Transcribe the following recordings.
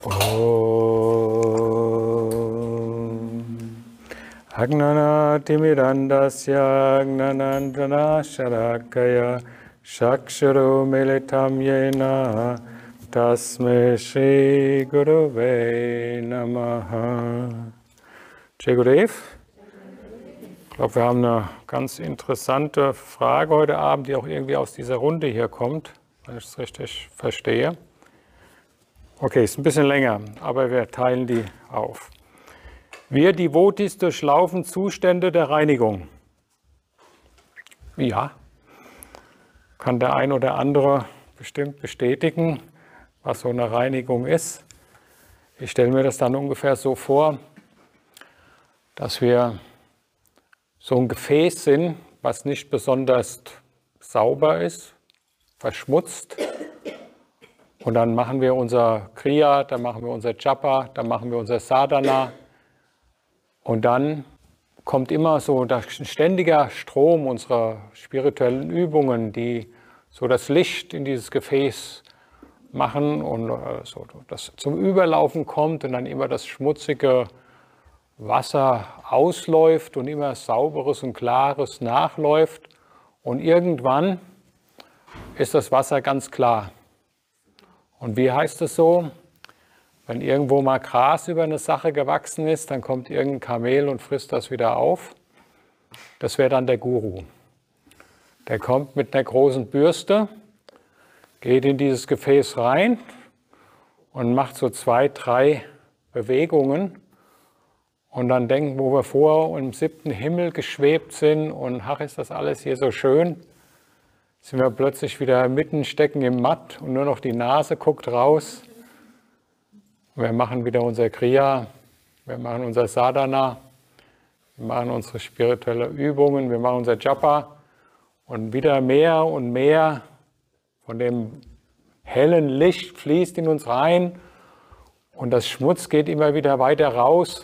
Agnanaatimirandasya agnanandana sharakaya shaksharo militam yena tasme Shri Gurave Namaha. Jai Gurudev. Ich glaube, wir haben eine ganz interessante Frage heute Abend, die auch irgendwie aus dieser Runde hier kommt, wenn ich es richtig verstehe. Okay, ist ein bisschen länger, aber wir teilen die auf. Wir Devotis durchlaufen Zustände der Reinigung. Ja, kann der ein oder andere bestimmt bestätigen, was so eine Reinigung ist. Ich stelle mir das dann ungefähr so vor, dass wir so ein Gefäß sind, was nicht besonders sauber ist, verschmutzt. Und dann machen wir unser Kriya, dann machen wir unser Japa, dann machen wir unser Sadhana. Und dann kommt immer so ein ständiger Strom unserer spirituellen Übungen, die so das Licht in dieses Gefäß machen und so das zum Überlaufen kommt und dann immer das schmutzige Wasser ausläuft und immer sauberes und klares nachläuft. Und irgendwann ist das Wasser ganz klar. Und wie heißt es so? Wenn irgendwo mal Gras über eine Sache gewachsen ist, dann kommt irgendein Kamel und frisst das wieder auf. Das wäre dann der Guru. Der kommt mit einer großen Bürste, geht in dieses Gefäß rein und macht so 2, 3 Bewegungen. Und dann denken, wo wir vor im 7. Himmel geschwebt sind und ach, ist das alles hier so schön, sind wir plötzlich wieder mitten stecken im Matt und nur noch die Nase guckt raus. Wir machen wieder unser Kriya, wir machen unser Sadhana, wir machen unsere spirituellen Übungen, wir machen unser Japa und wieder mehr und mehr von dem hellen Licht fließt in uns rein und das Schmutz geht immer wieder weiter raus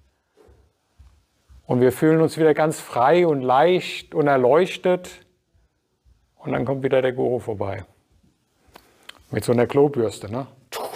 und wir fühlen uns wieder ganz frei und leicht und erleuchtet. Und dann kommt wieder der Guru vorbei. Mit so einer Klobürste. Ne?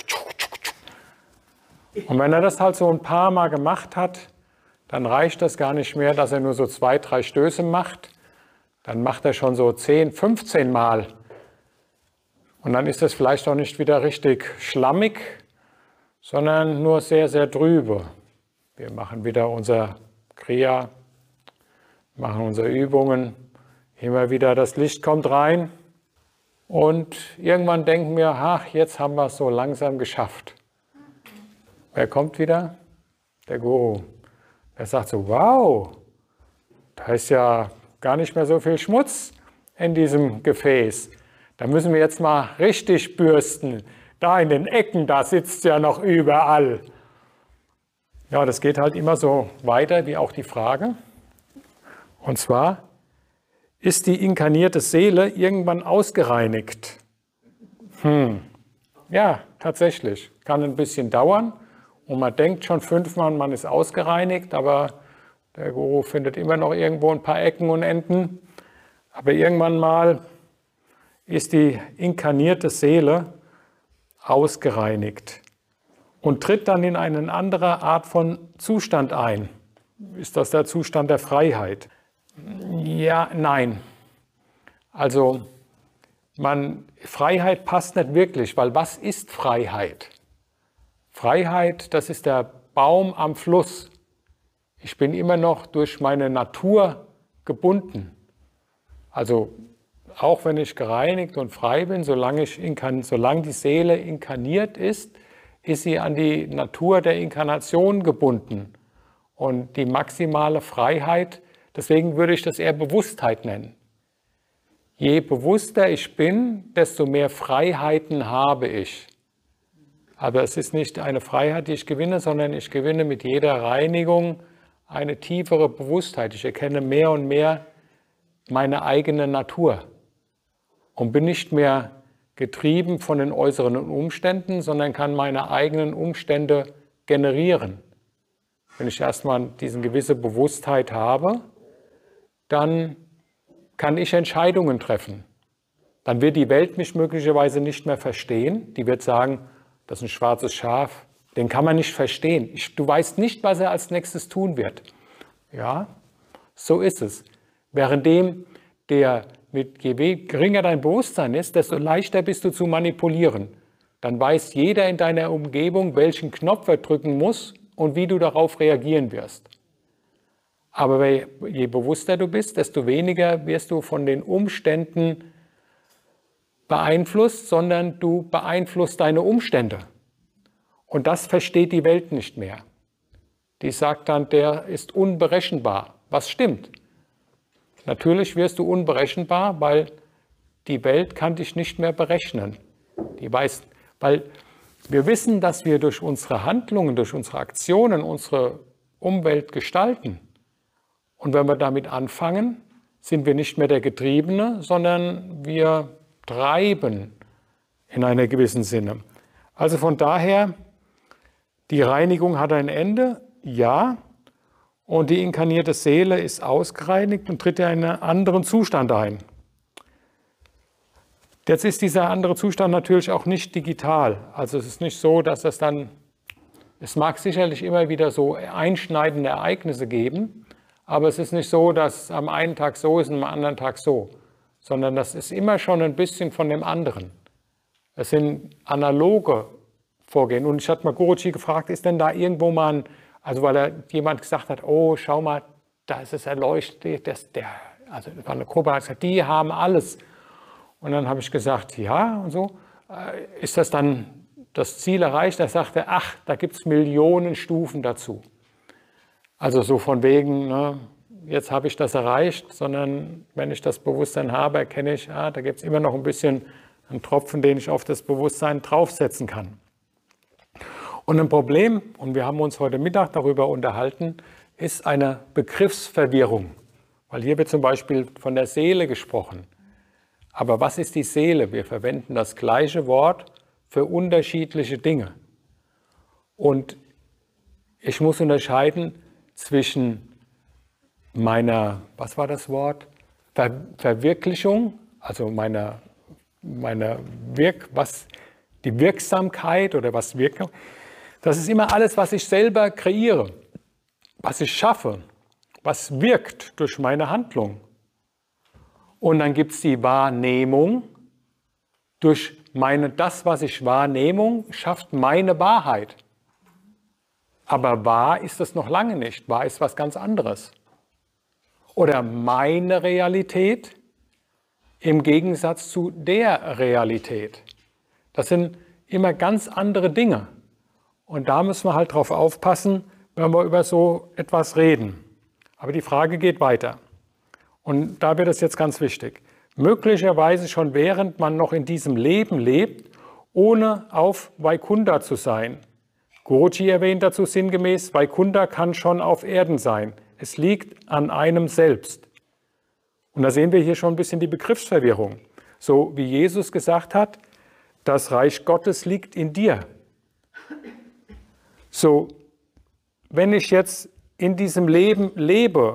Und wenn er das halt so ein paar Mal gemacht hat, dann reicht das gar nicht mehr, dass er nur so 2, 3 Stöße macht. Dann macht er schon so 10, 15 Mal. Und dann ist das vielleicht auch nicht wieder richtig schlammig, sondern nur sehr, sehr trübe. Wir machen wieder unser Kriya, machen unsere Übungen. Immer wieder das Licht kommt rein und irgendwann denken wir, ach, jetzt haben wir es so langsam geschafft. Wer kommt wieder? Der Guru. Der sagt so, wow, da ist ja gar nicht mehr so viel Schmutz in diesem Gefäß. Da müssen wir jetzt mal richtig bürsten. Da in den Ecken, da sitzt ja noch überall. Ja, das geht halt immer so weiter wie auch die Frage. Und zwar, ist die inkarnierte Seele irgendwann ausgereinigt? Ja, tatsächlich. Kann ein bisschen dauern und man denkt schon 5-mal, man ist ausgereinigt, aber der Guru findet immer noch irgendwo ein paar Ecken und Enden. Aber irgendwann mal ist die inkarnierte Seele ausgereinigt und tritt dann in eine andere Art von Zustand ein. Ist das der Zustand der Freiheit? Ja, nein. Also Freiheit passt nicht wirklich, weil was ist Freiheit? Freiheit, das ist der Baum am Fluss. Ich bin immer noch durch meine Natur gebunden. Also auch wenn ich gereinigt und frei bin, solange die Seele inkarniert ist, ist sie an die Natur der Inkarnation gebunden. Und die maximale Freiheit, deswegen würde ich das eher Bewusstheit nennen. Je bewusster ich bin, desto mehr Freiheiten habe ich. Aber es ist nicht eine Freiheit, die ich gewinne, sondern ich gewinne mit jeder Reinigung eine tiefere Bewusstheit. Ich erkenne mehr und mehr meine eigene Natur und bin nicht mehr getrieben von den äußeren Umständen, sondern kann meine eigenen Umstände generieren. Wenn ich erstmal diese gewisse Bewusstheit habe, dann kann ich Entscheidungen treffen. Dann wird die Welt mich möglicherweise nicht mehr verstehen. Die wird sagen, das ist ein schwarzes Schaf, Den kann man nicht verstehen. Du weißt nicht, was er als nächstes tun wird. Ja, so ist es. Währenddem je geringer dein Bewusstsein ist, desto leichter bist du zu manipulieren. Dann weiß jeder in deiner Umgebung, welchen Knopf er drücken muss und wie du darauf reagieren wirst. Aber je bewusster du bist, desto weniger wirst du von den Umständen beeinflusst, sondern du beeinflusst deine Umstände. Und das versteht die Welt nicht mehr. Die sagt dann, der ist unberechenbar. Was stimmt? Natürlich wirst du unberechenbar, weil die Welt kann dich nicht mehr berechnen. Weil wir wissen, dass wir durch unsere Handlungen, durch unsere Aktionen unsere Umwelt gestalten. Und wenn wir damit anfangen, sind wir nicht mehr der Getriebene, sondern wir treiben in einer gewissen Sinne. Also von daher, die Reinigung hat ein Ende, ja, und die inkarnierte Seele ist ausgereinigt und tritt in einen anderen Zustand ein. Jetzt ist dieser andere Zustand natürlich auch nicht digital. Also es ist nicht so, dass es mag sicherlich immer wieder so einschneidende Ereignisse geben, aber es ist nicht so, dass es am einen Tag so ist und am anderen Tag so, sondern das ist immer schon ein bisschen von dem anderen. Es sind analoge Vorgehen. Und ich hatte mal Guruji gefragt, ist denn da irgendwo mal weil jemand gesagt hat, oh, schau mal, da ist es erleuchtet, also das war eine Gruppe, hat gesagt, die haben alles. Und dann habe ich gesagt, ja und so, ist das dann das Ziel erreicht? Da sagte er, ach, da gibt es Millionen Stufen dazu. Also so von wegen, ne, jetzt habe ich das erreicht, sondern wenn ich das Bewusstsein habe, erkenne ich, da gibt es immer noch ein bisschen einen Tropfen, den ich auf das Bewusstsein draufsetzen kann. Und ein Problem, und wir haben uns heute Mittag darüber unterhalten, ist eine Begriffsverwirrung. Weil hier wird zum Beispiel von der Seele gesprochen. Aber was ist die Seele? Wir verwenden das gleiche Wort für unterschiedliche Dinge. Und ich muss unterscheiden zwischen meiner, was war das Wort? Verwirklichung, also die Wirksamkeit oder was Wirkung. Das ist immer alles, was ich selber kreiere, was ich schaffe, was wirkt durch meine Handlung. Und dann gibt es die Wahrnehmung. Durch das, was ich Wahrnehmung, schafft meine Wahrheit. Aber wahr ist es noch lange nicht. Wahr ist was ganz anderes. Oder meine Realität im Gegensatz zu der Realität. Das sind immer ganz andere Dinge. Und da müssen wir halt drauf aufpassen, wenn wir über so etwas reden. Aber die Frage geht weiter. Und da wird es jetzt ganz wichtig. Möglicherweise schon während man noch in diesem Leben lebt, ohne auf Vaikunta zu sein. Guruji erwähnt dazu sinngemäß, Vaikunta kann schon auf Erden sein. Es liegt an einem selbst. Und da sehen wir hier schon ein bisschen die Begriffsverwirrung. So wie Jesus gesagt hat, das Reich Gottes liegt in dir. So, wenn ich jetzt in diesem Leben lebe,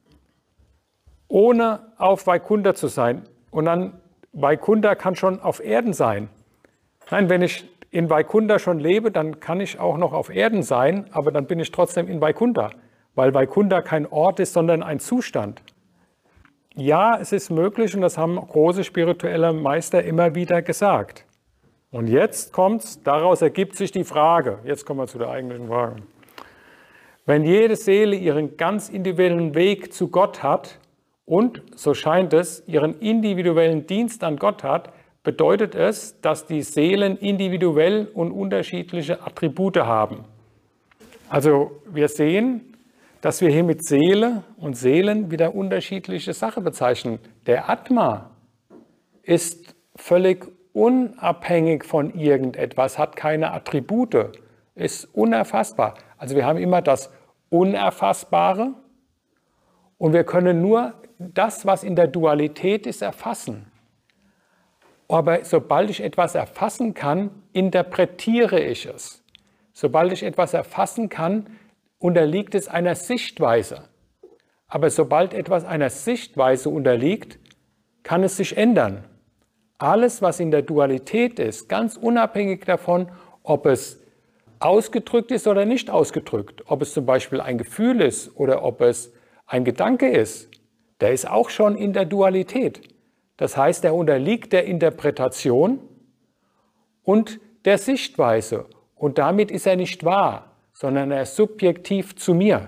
ohne auf Vaikunta zu sein, und dann Vaikunta kann schon auf Erden sein. Nein, wenn ich in Vaikunta schon lebe, dann kann ich auch noch auf Erden sein, aber dann bin ich trotzdem in Vaikunta, weil Vaikunta kein Ort ist, sondern ein Zustand. Ja, es ist möglich und das haben große spirituelle Meister immer wieder gesagt. Und jetzt kommt's, daraus ergibt sich die Frage, jetzt kommen wir zu der eigentlichen Frage. Wenn jede Seele ihren ganz individuellen Weg zu Gott hat und, so scheint es, ihren individuellen Dienst an Gott hat, bedeutet es, dass die Seelen individuell und unterschiedliche Attribute haben. Also wir sehen, dass wir hier mit Seele und Seelen wieder unterschiedliche Sachen bezeichnen. Der Atma ist völlig unabhängig von irgendetwas, hat keine Attribute, ist unerfassbar. Also wir haben immer das Unerfassbare und wir können nur das, was in der Dualität ist, erfassen. Aber sobald ich etwas erfassen kann, interpretiere ich es. Sobald ich etwas erfassen kann, unterliegt es einer Sichtweise. Aber sobald etwas einer Sichtweise unterliegt, kann es sich ändern. Alles, was in der Dualität ist, ganz unabhängig davon, ob es ausgedrückt ist oder nicht ausgedrückt, ob es zum Beispiel ein Gefühl ist oder ob es ein Gedanke ist, der ist auch schon in der Dualität. Das heißt, er unterliegt der Interpretation und der Sichtweise. Und damit ist er nicht wahr, sondern er ist subjektiv zu mir.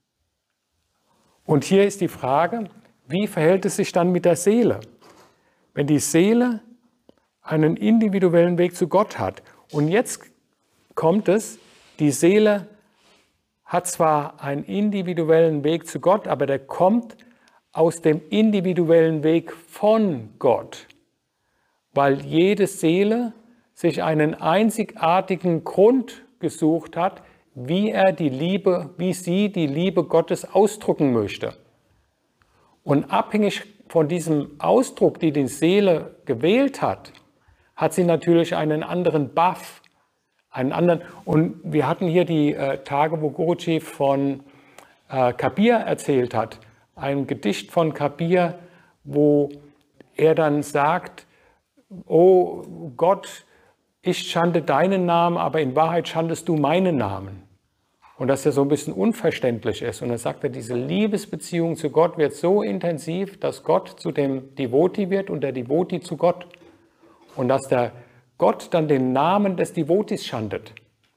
Und hier ist die Frage, wie verhält es sich dann mit der Seele? Wenn die Seele einen individuellen Weg zu Gott hat. Und jetzt kommt es, die Seele hat zwar einen individuellen Weg zu Gott, aber der kommt aus dem individuellen Weg von Gott, weil jede Seele sich einen einzigartigen Grund gesucht hat, wie sie die Liebe Gottes ausdrücken möchte. Und abhängig von diesem Ausdruck, den die Seele gewählt hat, hat sie natürlich einen anderen Buff, einen anderen. Und wir hatten hier die Tage, wo Guruji von Kabir erzählt hat, ein Gedicht von Kabir, wo er dann sagt, oh Gott, ich schande deinen Namen, aber in Wahrheit schandest du meinen Namen. Und dass er so ein bisschen unverständlich ist. Und dann sagt er, diese Liebesbeziehung zu Gott wird so intensiv, dass Gott zu dem Devoti wird und der Devoti zu Gott. Und dass der Gott dann den Namen des Devotis schandet.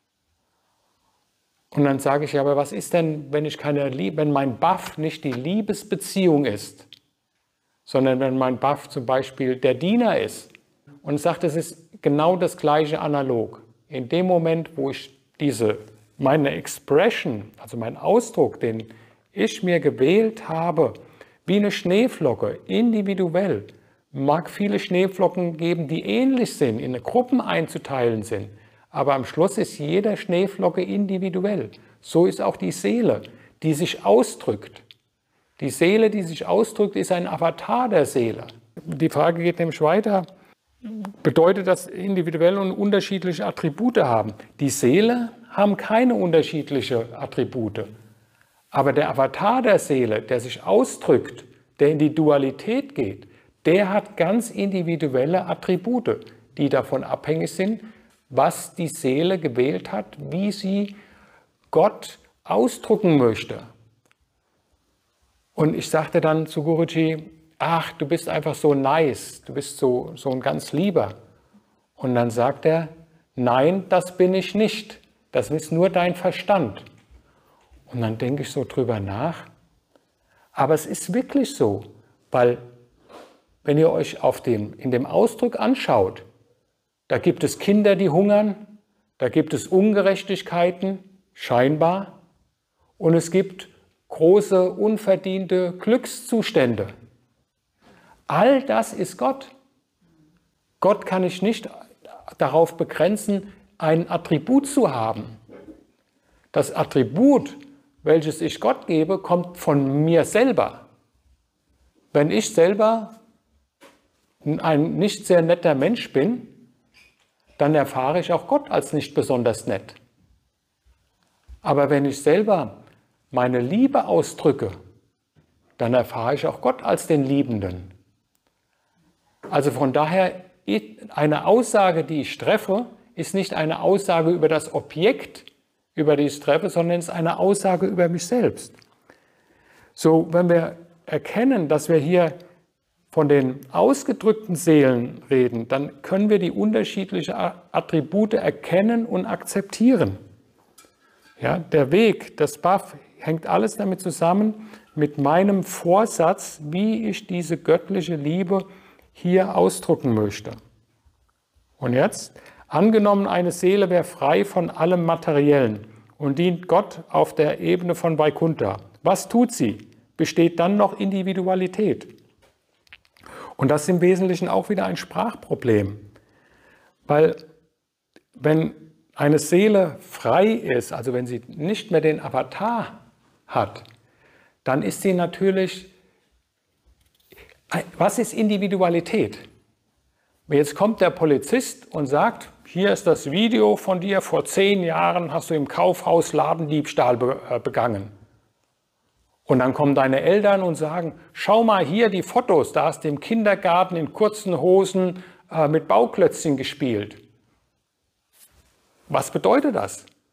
Und dann sage ich, ja, aber was ist denn, wenn mein Buff nicht die Liebesbeziehung ist, sondern wenn mein Buff zum Beispiel der Diener ist? Und ich sage, das ist genau das gleiche analog. In dem Moment, wo ich meine Expression, also meinen Ausdruck, den ich mir gewählt habe, wie eine Schneeflocke, individuell, mag viele Schneeflocken geben, die ähnlich sind, in Gruppen einzuteilen sind. Aber am Schluss ist jeder Schneeflocke individuell. So ist auch die Seele, die sich ausdrückt. Die Seele, die sich ausdrückt, ist ein Avatar der Seele. Die Frage geht nämlich weiter. Bedeutet das individuelle und unterschiedliche Attribute haben? Die Seele haben keine unterschiedlichen Attribute. Aber der Avatar der Seele, der sich ausdrückt, der in die Dualität geht, der hat ganz individuelle Attribute, die davon abhängig sind, was die Seele gewählt hat, wie sie Gott ausdrücken möchte. Und ich sagte dann zu Guruji, ach, du bist einfach so nice, du bist so ein ganz Lieber. Und dann sagt er, nein, das bin ich nicht, das ist nur dein Verstand. Und dann denke ich so drüber nach, aber es ist wirklich so, weil wenn ihr euch in dem Ausdruck anschaut, da gibt es Kinder, die hungern, da gibt es Ungerechtigkeiten, scheinbar, und es gibt große, unverdiente Glückszustände. All das ist Gott. Gott kann ich nicht darauf begrenzen, ein Attribut zu haben. Das Attribut, welches ich Gott gebe, kommt von mir selber. Wenn ich selber ein nicht sehr netter Mensch bin, dann erfahre ich auch Gott als nicht besonders nett. Aber wenn ich selber meine Liebe ausdrücke, dann erfahre ich auch Gott als den Liebenden. Also von daher, eine Aussage, die ich treffe, ist nicht eine Aussage über das Objekt, über das ich treffe, sondern es ist eine Aussage über mich selbst. So, wenn wir erkennen, dass wir hier von den ausgedrückten Seelen reden, dann können wir die unterschiedlichen Attribute erkennen und akzeptieren. Ja, der Weg, das Bhav, hängt alles damit zusammen mit meinem Vorsatz, wie ich diese göttliche Liebe hier ausdrücken möchte. Und jetzt, angenommen, eine Seele wäre frei von allem Materiellen und dient Gott auf der Ebene von Vaikuntha. Was tut sie? Besteht dann noch Individualität? Und das ist im Wesentlichen auch wieder ein Sprachproblem. Weil wenn eine Seele frei ist, also wenn sie nicht mehr den Avatar hat, dann ist sie natürlich, was ist Individualität? Jetzt kommt der Polizist und sagt, hier ist das Video von dir, vor 10 Jahren hast du im Kaufhaus Ladendiebstahl begangen. Und dann kommen deine Eltern und sagen, schau mal hier die Fotos, da hast du im Kindergarten in kurzen Hosen mit Bauklötzchen gespielt. Was bedeutet das?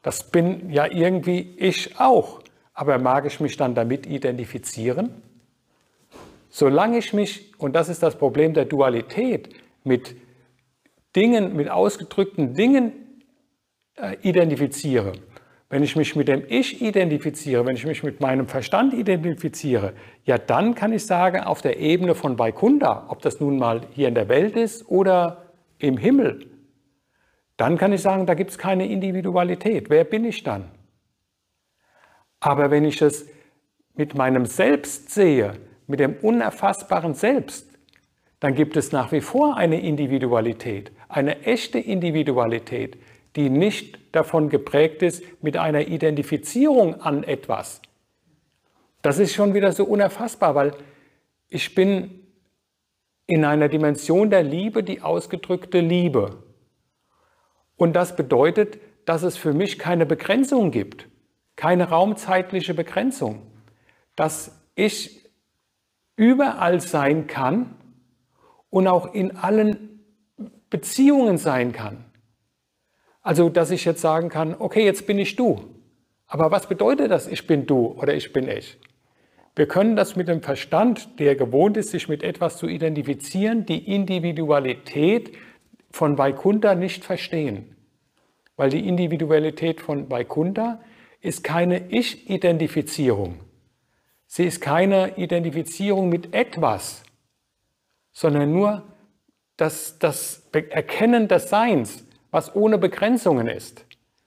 Das bin ja irgendwie ich auch. Aber mag ich mich dann damit identifizieren? Solange ich mich, und das ist das Problem der Dualität, mit Dingen, mit ausgedrückten Dingen identifiziere, wenn ich mich mit dem Ich identifiziere, wenn ich mich mit meinem Verstand identifiziere, ja, dann kann ich sagen, auf der Ebene von Vaikuntha, ob das nun mal hier in der Welt ist oder im Himmel, dann kann ich sagen, da gibt es keine Individualität. Wer bin ich dann? Aber wenn ich es mit meinem Selbst sehe, mit dem unerfassbaren Selbst, dann gibt es nach wie vor eine Individualität, eine echte Individualität, die nicht davon geprägt ist mit einer Identifizierung an etwas. Das ist schon wieder so unerfassbar, weil ich bin in einer Dimension der Liebe, die ausgedrückte Liebe. Und das bedeutet, dass es für mich keine Begrenzung gibt, keine raumzeitliche Begrenzung, dass ich überall sein kann und auch in allen Beziehungen sein kann. Also, dass ich jetzt sagen kann, okay, jetzt bin ich du. Aber was bedeutet das, ich bin du oder ich bin ich? Wir können das mit dem Verstand, der gewohnt ist, sich mit etwas zu identifizieren, die Individualität von Vaikuntha nicht verstehen. Weil die Individualität von Vaikuntha ist keine Ich-Identifizierung. Sie ist keine Identifizierung mit etwas, sondern nur das Erkennen des Seins, was ohne Begrenzungen ist.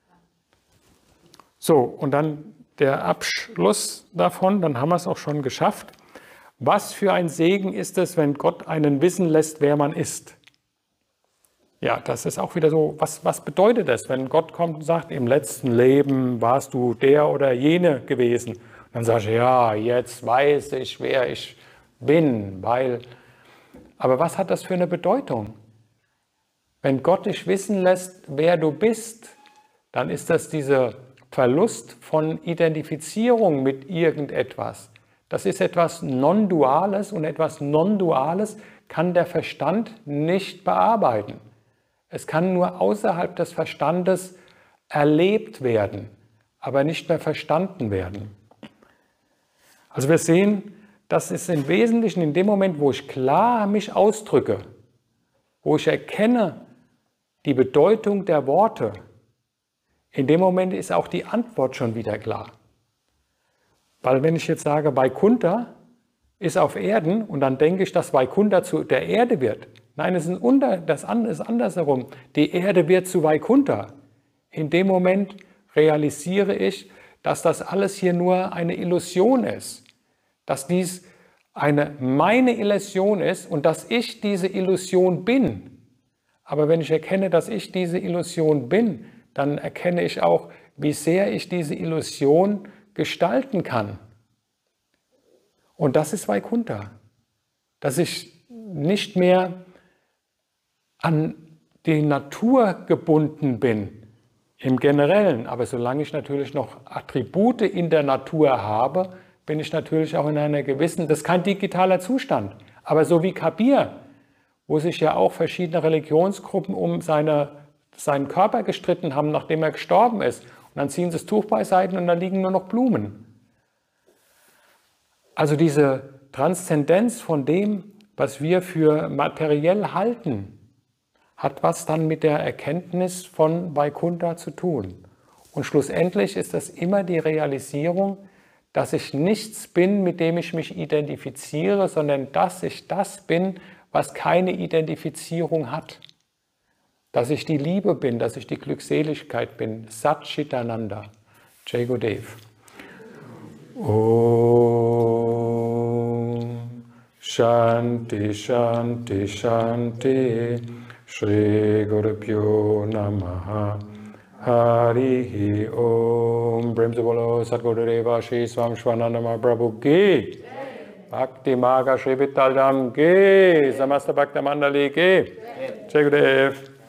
So, und dann der Abschluss davon, dann haben wir es auch schon geschafft. Was für ein Segen ist es, wenn Gott einen wissen lässt, wer man ist? Ja, das ist auch wieder so, was bedeutet das, wenn Gott kommt und sagt, im letzten Leben warst du der oder jene gewesen? Und dann sage ich, ja, jetzt weiß ich, wer ich bin, weil... Aber was hat das für eine Bedeutung? Wenn Gott dich wissen lässt, wer du bist, dann ist das dieser Verlust von Identifizierung mit irgendetwas. Das ist etwas Non-Duales und etwas Non-Duales kann der Verstand nicht bearbeiten. Es kann nur außerhalb des Verstandes erlebt werden, aber nicht mehr verstanden werden. Also wir sehen, das ist im Wesentlichen in dem Moment, wo ich klar mich ausdrücke, wo ich erkenne die Bedeutung der Worte, in dem Moment ist auch die Antwort schon wieder klar. Weil wenn ich jetzt sage, Vaikuntha ist auf Erden und dann denke ich, dass Vaikuntha zu der Erde wird. Nein, das ist andersherum. Die Erde wird zu Vaikuntha. In dem Moment realisiere ich, dass das alles hier nur eine Illusion ist. Dass dies meine Illusion ist und dass ich diese Illusion bin. Aber wenn ich erkenne, dass ich diese Illusion bin, dann erkenne ich auch, wie sehr ich diese Illusion gestalten kann. Und das ist Vaikuntha. Dass ich nicht mehr an die Natur gebunden bin, im Generellen. Aber solange ich natürlich noch Attribute in der Natur habe, bin ich natürlich auch in einer gewissen, das ist kein digitaler Zustand, aber so wie Kabir, wo sich ja auch verschiedene Religionsgruppen um seinen Körper gestritten haben, nachdem er gestorben ist. Und dann ziehen sie das Tuch beiseite und da liegen nur noch Blumen. Also diese Transzendenz von dem, was wir für materiell halten, hat was dann mit der Erkenntnis von Vaikuntha zu tun. Und schlussendlich ist das immer die Realisierung, dass ich nichts bin, mit dem ich mich identifiziere, sondern dass ich das bin, was keine Identifizierung hat. Dass ich die Liebe bin, dass ich die Glückseligkeit bin. Sat Chitananda. Jai Gurudev. Om Shanti Shanti Shanti Shri Gurubhyo Namaha Harihi Om. Prem se bolo Satgurudeva Shri Swam Shvananda Mahaprabhu ki. Bhakti Maga Shri Vitaldam ki. Samasta Bhakta Mandali ki. Jai Gurudev.